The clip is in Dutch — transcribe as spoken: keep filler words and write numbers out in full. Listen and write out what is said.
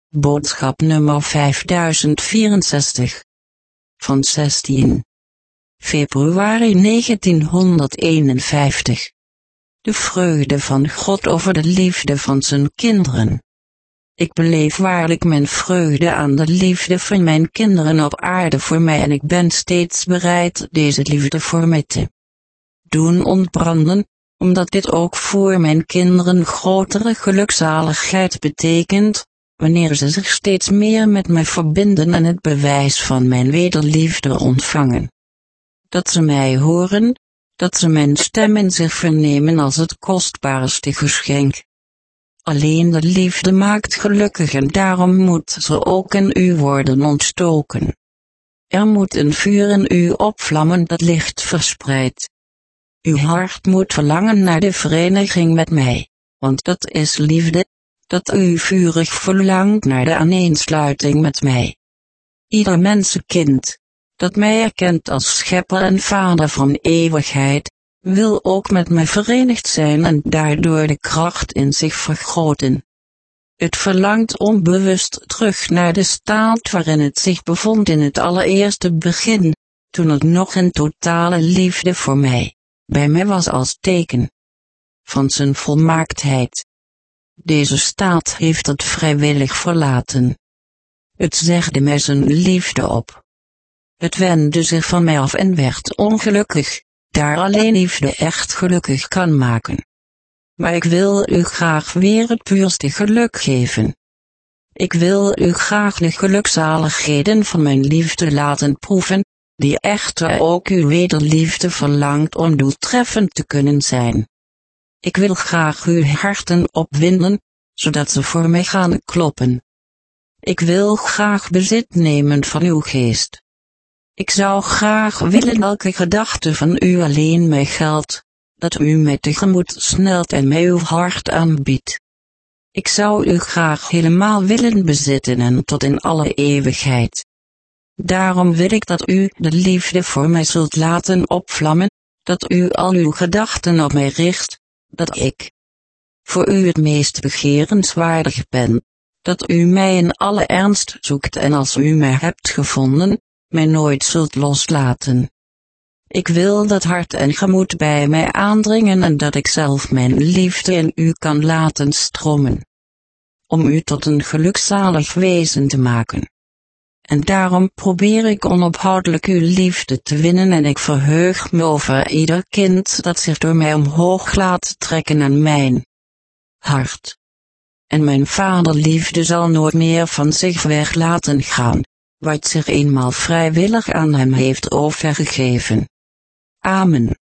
Boodschap nummer vijfduizend vierenzestig. Van zestien februari negentienhonderdeenenvijftig. De vreugde van God over de liefde van zijn kinderen. Ik beleef waarlijk mijn vreugde aan de liefde van mijn kinderen op aarde voor mij en ik ben steeds bereid deze liefde voor mij te doen ontbranden, omdat dit ook voor mijn kinderen grotere gelukzaligheid betekent, wanneer ze zich steeds meer met mij verbinden en het bewijs van mijn wederliefde ontvangen. Dat ze mij horen, dat ze mijn stem in zich vernemen als het kostbaarste geschenk. Alleen de liefde maakt gelukkig en daarom moet ze ook in u worden ontstoken. Er moet een vuur in u opvlammen dat licht verspreidt. Uw hart moet verlangen naar de vereniging met mij, want dat is liefde, dat u vurig verlangt naar de aaneensluiting met mij. Ieder mensenkind, dat mij erkent als schepper en vader van eeuwigheid, wil ook met mij verenigd zijn en daardoor de kracht in zich vergroten. Het verlangt onbewust terug naar de staat waarin het zich bevond in het allereerste begin, toen het nog een totale liefde voor mij, bij mij was als teken van zijn volmaaktheid. Deze staat heeft het vrijwillig verlaten. Het zegde mij zijn liefde op. Het wendde zich van mij af en werd ongelukkig, daar alleen liefde echt gelukkig kan maken. Maar ik wil u graag weer het puurste geluk geven. Ik wil u graag de gelukzaligheden van mijn liefde laten proeven, die echter ook uw wederliefde verlangt om doeltreffend te kunnen zijn. Ik wil graag uw harten opwinden, zodat ze voor mij gaan kloppen. Ik wil graag bezit nemen van uw geest. Ik zou graag willen elke gedachte van u alleen mij geldt, dat u mij tegemoet snelt en mij uw hart aanbiedt. Ik zou u graag helemaal willen bezitten en tot in alle eeuwigheid. Daarom wil ik dat u de liefde voor mij zult laten opvlammen, dat u al uw gedachten op mij richt, dat ik voor u het meest begerenswaardig ben, dat u mij in alle ernst zoekt en als u mij hebt gevonden, mij nooit zult loslaten. Ik wil dat hart en gemoed bij mij aandringen en dat ik zelf mijn liefde in u kan laten stromen. Om u tot een gelukzalig wezen te maken. En daarom probeer ik onophoudelijk uw liefde te winnen en ik verheug me over ieder kind dat zich door mij omhoog laat trekken aan mijn hart. En mijn vaderliefde zal nooit meer van zich weg laten gaan, wat zich eenmaal vrijwillig aan hem heeft overgegeven. Amen.